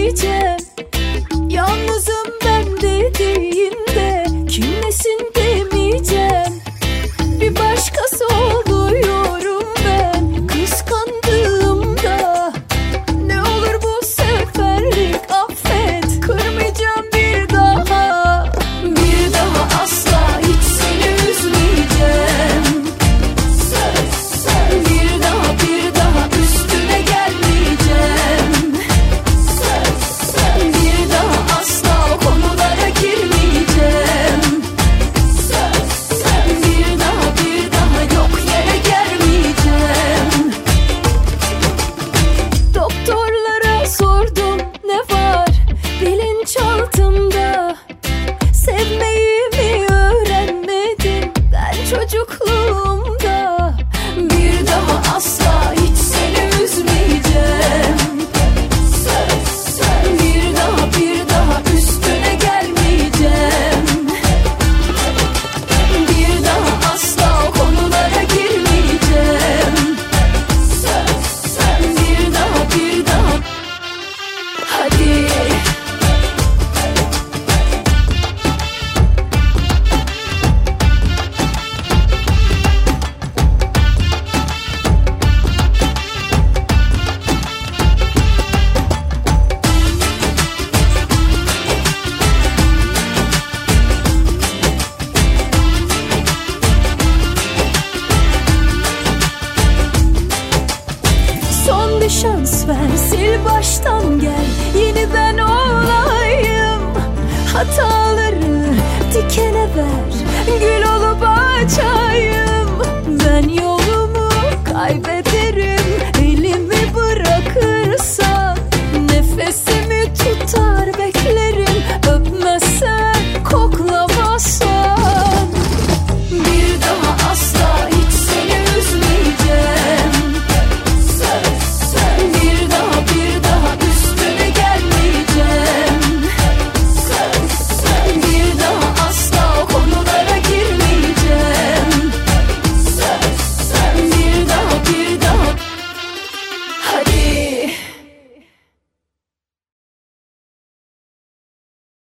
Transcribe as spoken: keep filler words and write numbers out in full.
sevmeyeceğim. Yalnızım ben dediğinde kim nesin demeyeceğim. Bir başkası oluyorum ben kıskandığımda. Ne olur bu seferlik affet, kırmayacağım bir daha. Bir daha asla hiç seni üzmeyeceğim. Söz, söz. Bir daha bir daha üstüne gelmeyeceğim. Söz, söz. Bir daha asla o konulara girmeyeceğim. Söz, söz. Bir daha bir daha yok yere gelmeyeceğim. Doktorlara sordum ne var bilinçaltımda. Sevmeyi mi öğrenmedim ben çocukluğumda. Bir daha asla hiç seni üzmeyeceğim. Söz, söz. Bir daha bir daha üstüne gelmeyeceğim. Bir daha asla o konulara girmeyeceğim. Söz, söz. Bir daha bir daha. Hadi